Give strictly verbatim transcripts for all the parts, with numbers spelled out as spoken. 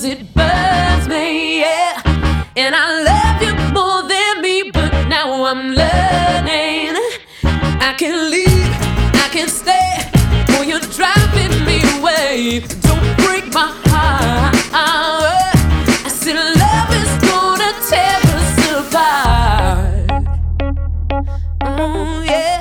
it burns me, yeah. And I love you more than me, but now I'm learning I can leave, I can stay, or you're driving me away. Don't break my heart. I said love is gonna tear us apart. Oh yeah.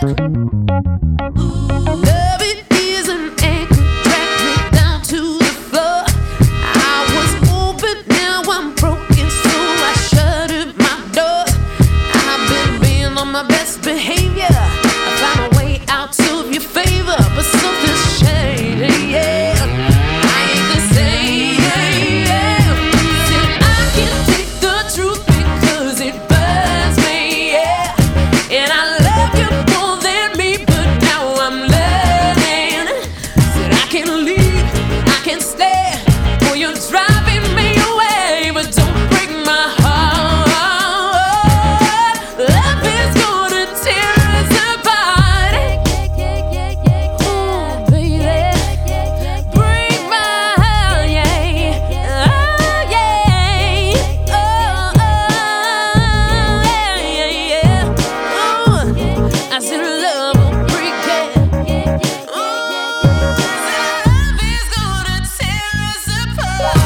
Love it is an anchor, drag me down to the floor. I was open, now I'm broken, so I shuttered my doors. I've been being on my best behavior. I found a way out of your favor, but something's changed, yeah. I ain't the same, yeah. Said I can't take the truth because it burns me, yeah. And I love you more than me, but now I'm learning. Said I can leave, I can stay, or you're driving me away, but don't break my heart. Love is gonna tear us apart. Ooh, baby, break my heart, yeah. Oh, yeah. Oh, oh, yeah, yeah. Ooh, I said love will break it. Ooh, love is gonna tear us apart.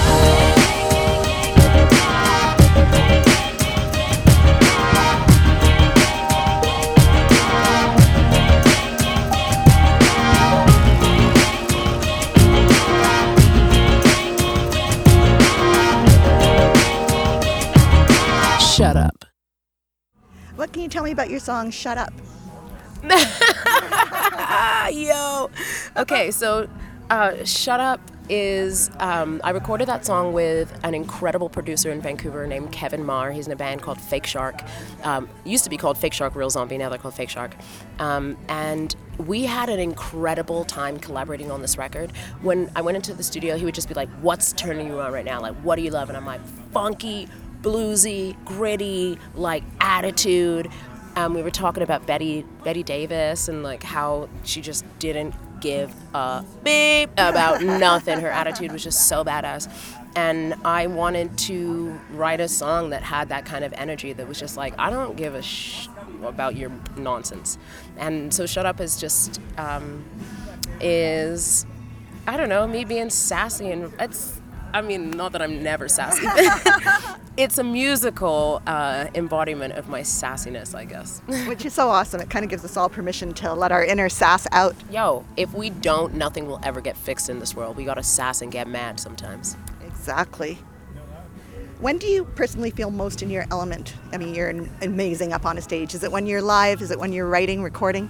Shut up. What can you tell me about your song Shut Up? Yo. Okay, so uh, Shut Up is, um, I recorded that song with an incredible producer in Vancouver named Kevin Marr. He's in a band called Fake Shark. Um, used to be called Fake Shark Real Zombie, now they're called Fake Shark. Um, and we had an incredible time collaborating on this record. When I went into the studio, he would just be like, what's turning you on right now? Like, what do you love? And I'm like, funky, bluesy, gritty, like attitude. Um, we were talking about Betty Betty Davis and like how she just didn't give a beep about nothing. Her attitude was just so badass. And I wanted to write a song that had that kind of energy that was just like, I don't give a sh about your nonsense. And so Shut Up is just, um, is, I don't know, me being sassy, and it's, I mean, not that I'm never sassy. It's a musical uh, embodiment of my sassiness, I guess. Which is so awesome. It kind of gives us all permission to let our inner sass out. Yo, if we don't, nothing will ever get fixed in this world. We gotta sass and get mad sometimes. Exactly. When do you personally feel most in your element? I mean, you're amazing up on a stage. Is it when you're live? Is it when you're writing, recording?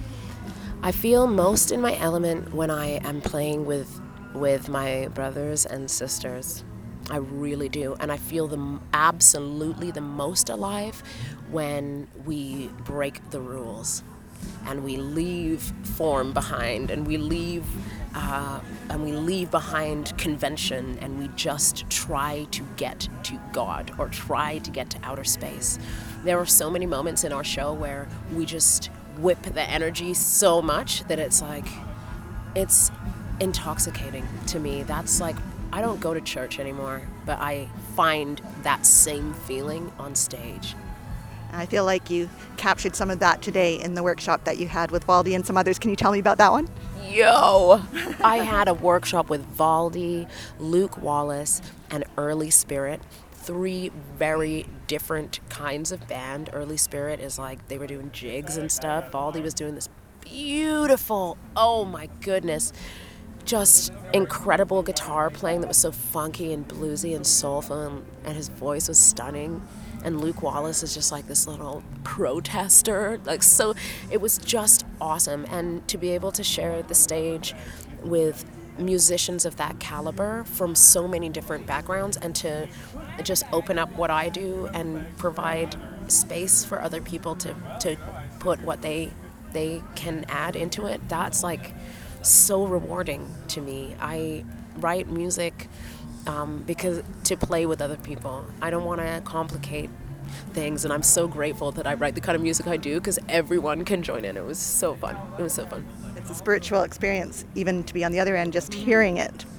I feel most in my element when I am playing with with my brothers and sisters. I really do. And I feel them absolutely the most alive when we break the rules and we leave form behind, and we leave uh, and we leave behind convention, and we just try to get to God or try to get to outer space. There are so many moments in our show where we just whip the energy so much that it's like, it's intoxicating to me. That's like, I don't go to church anymore, but I find that same feeling on stage. I feel like you captured some of that today in the workshop that you had with Valdy and some others. Can you tell me about that one? Yo! I had a workshop with Valdy, Luke Wallace, and Early Spirit. Three very different kinds of band. Early Spirit is like, they were doing jigs and stuff. Valdy was doing this beautiful, oh my goodness, just incredible guitar playing that was so funky and bluesy and soulful, and, and his voice was stunning. And Luke Wallace is just like this little protester, like, so it was just awesome. And to be able to share the stage with musicians of that caliber from so many different backgrounds, and to just open up what I do and provide space for other people to, to put what they they can add into it, that's like so rewarding to me. I write music um, because to play with other people. I don't want to complicate things, and I'm so grateful that I write the kind of music I do because everyone can join in. It was so fun. It was so fun. It's a spiritual experience, even to be on the other end, just hearing it.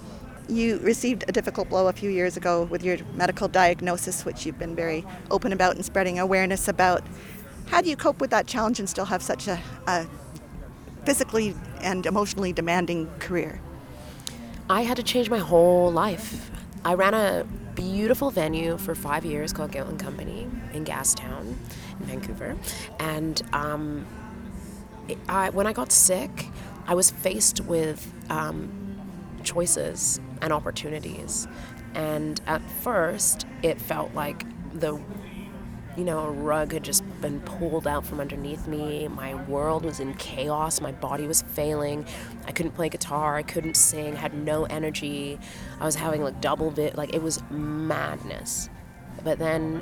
You received a difficult blow a few years ago with your medical diagnosis, which you've been very open about and spreading awareness about. How do you cope with that challenge and still have such a, a physically and emotionally demanding career? I had to change my whole life. I ran a beautiful venue for five years called Gale and Company in Gastown, in Vancouver. And um, it, I, when I got sick, I was faced with um, choices and opportunities. And at first, it felt like the you know, a rug had just been pulled out from underneath me. My world was in chaos. My body was failing. I couldn't play guitar. I couldn't sing. Had no energy. I was having like double bit. Like it was madness. But then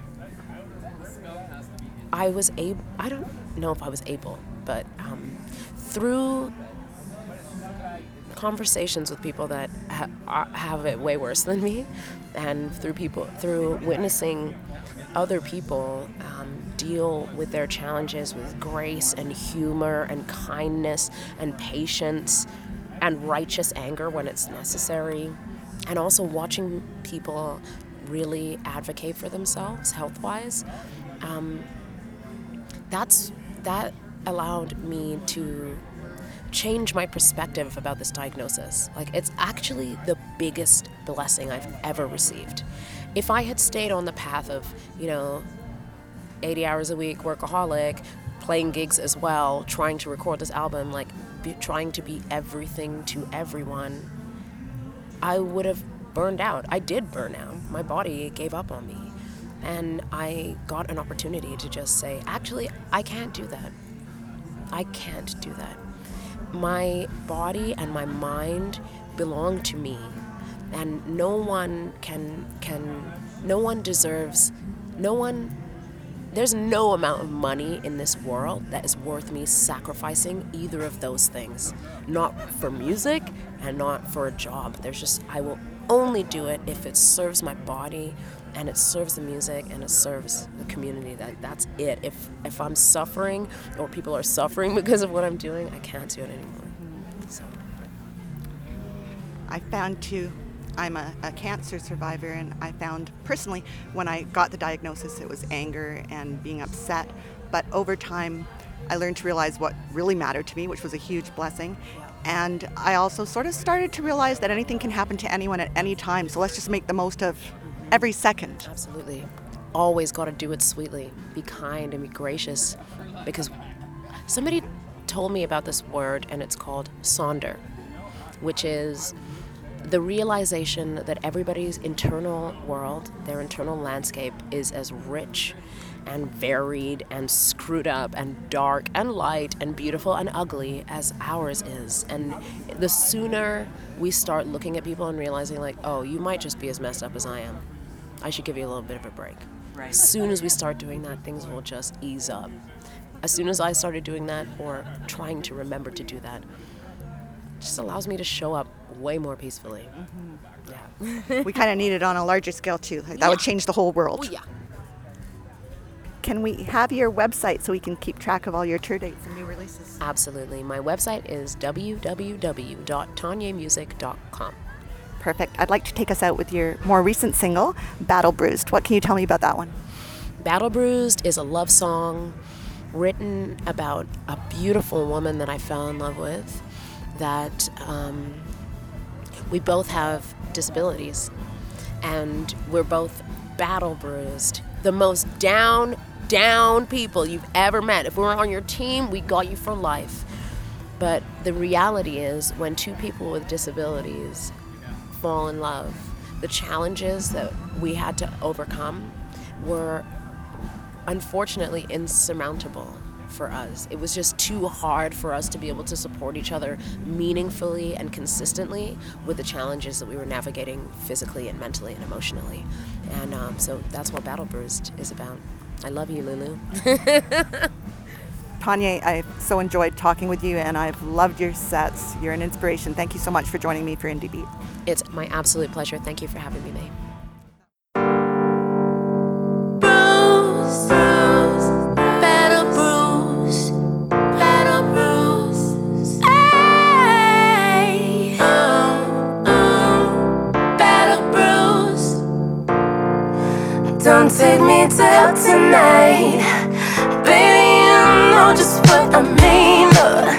I was able. I don't know if I was able, but um, through conversations with people that ha- have it way worse than me, and through people through witnessing other people um, deal with their challenges with grace and humor and kindness and patience and righteous anger when it's necessary, and also watching people really advocate for themselves health-wise, um, that's that allowed me to change my perspective about this diagnosis. Like, it's actually the biggest blessing I've ever received. If I had stayed on the path of, you know, eighty hours a week, workaholic, playing gigs as well, trying to record this album, like be, trying to be everything to everyone, I would have burned out. I did burn out. My body gave up on me. And I got an opportunity to just say, actually, I can't do that. I can't do that. My body and my mind belong to me, and no one can can no one deserves no one there's no amount of money in this world that is worth me sacrificing either of those things. Not for music and not for a job. There's just I will only do it if it serves my body and it serves the music and it serves the community. That that's it. If if I'm suffering or people are suffering because of what I'm doing, I can't do it anymore. So I found too, I'm a, a cancer survivor, and I found personally when I got the diagnosis it was anger and being upset, but over time I learned to realize what really mattered to me, which was a huge blessing. And I also sort of started to realize that anything can happen to anyone at any time, so let's just make the most of every second. Absolutely. Always got to do it sweetly. Be kind and be gracious. Because somebody told me about this word, and it's called sonder, which is the realization that everybody's internal world, their internal landscape, is as rich and varied and screwed up and dark and light and beautiful and ugly as ours is. And the sooner we start looking at people and realizing, like, oh, you might just be as messed up as I am, I should give you a little bit of a break. Right. As soon as we start doing that, things will just ease up. As soon as I started doing that, or trying to remember to do that, it just allows me to show up way more peacefully. Mm-hmm. Yeah. We kind of need it on a larger scale too. Like, that yeah. would change the whole world. Oh, yeah. Can we have your website so we can keep track of all your tour dates and new releases? Absolutely. My website is w w w dot tanya music dot com. Perfect. I'd like to take us out with your more recent single, Battle Bruised. What can you tell me about that one? Battle Bruised is a love song written about a beautiful woman that I fell in love with, that um, we both have disabilities, and we're both battle bruised. The most down, down people you've ever met. If we were on your team, we got you for life. But the reality is, when two people with disabilities fall in love, the challenges that we had to overcome were unfortunately insurmountable for us. It was just too hard for us to be able to support each other meaningfully and consistently with the challenges that we were navigating physically and mentally and emotionally. And um, so that's what Battle Bruised is about. I love you, Lulu. Tanya, I've so enjoyed talking with you, and I've loved your sets. You're an inspiration. Thank you so much for joining me for Indie Beat. It's my absolute pleasure. Thank you for having me, May. Don't take me till tonight. Baby, you know just what I mean. uh,